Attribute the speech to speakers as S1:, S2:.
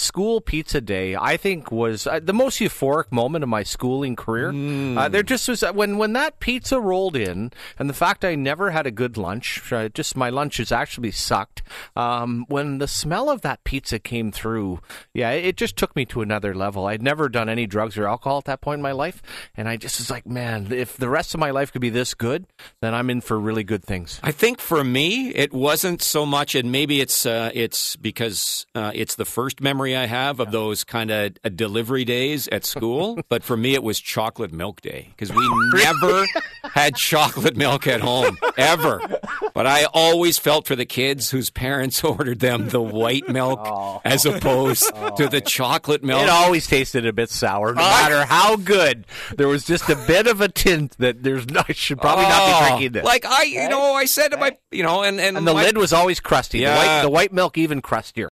S1: school pizza day, I think, was the most euphoric moment of my schooling career. There just was when that pizza rolled in, and the fact I never had a good lunch. Just my lunches actually sucked. When the smell of that pizza came through, yeah, it just took me to another level. I'd never done any drugs or alcohol at that point in my life, and I just was like, man, if the rest of my life could be this good, then I'm in for really good things.
S2: I think for me, it wasn't so much, and maybe it's because it's the first memory I have of those kind of delivery days at school. But for me, it was chocolate milk day because we never had chocolate milk at home, ever. But I always felt for the kids whose parents ordered them the white milk as opposed to the chocolate milk.
S1: It always tasted a bit sour, no matter how good. There was just a bit of a tint that I should probably not be drinking this.
S2: Like I said to my, and
S1: the lid was always crusty.
S2: Yeah.
S1: The white milk even crustier.